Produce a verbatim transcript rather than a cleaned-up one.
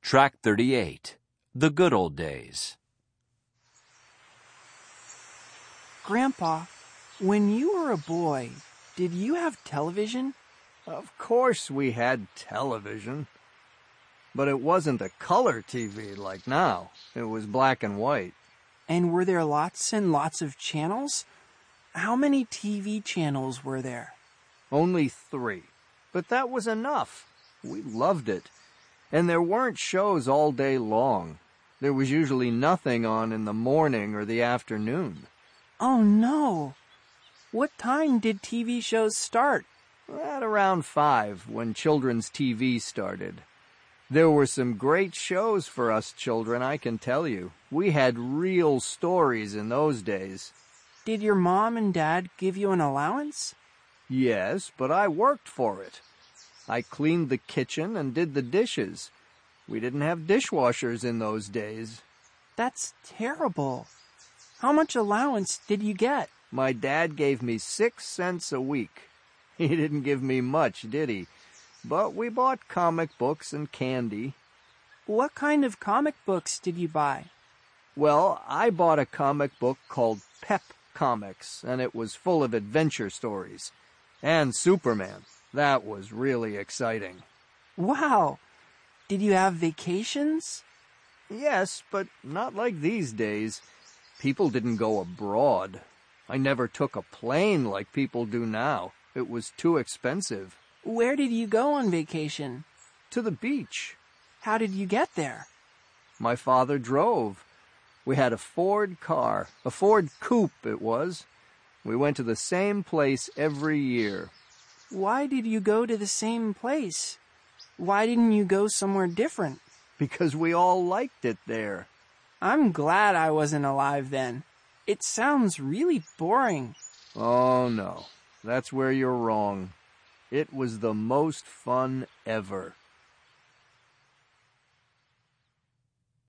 Track thirty-eight, The Good Old Days. Grandpa, when you were a boy, did you have television? Of course we had television. But it wasn't a color T V like now. It was black and white. And were there lots and lots of channels? How many T V channels were there? Only three. But that was enough. We loved it. And there weren't shows all day long. There was usually nothing on in the morning or the afternoon. Oh, no. What time did T V shows start? At around five, when children's T V started. There were some great shows for us children, I can tell you. We had real stories in those days. Did your mom and dad give you an allowance? Yes, but I worked for it. I cleaned the kitchen and did the dishes. We didn't have dishwashers in those days. That's terrible. How much allowance did you get? My dad gave me six cents a week. He didn't give me much, did he? But we bought comic books and candy. What kind of comic books did you buy? Well, I bought a comic book called Pep Comics, and it was full of adventure stories. And Superman. That was really exciting. Wow! Did you have vacations? Yes, but not like these days. People didn't go abroad. I never took a plane like people do now. It was too expensive. Where did you go on vacation? To the beach. How did you get there? My father drove. We had a Ford car, a Ford coupe it was. We went to the same place every year. Why did you go to the same place? Why didn't you go somewhere different? Because we all liked it there. I'm glad I wasn't alive then. It sounds really boring. Oh, no. That's where you're wrong. It was the most fun ever.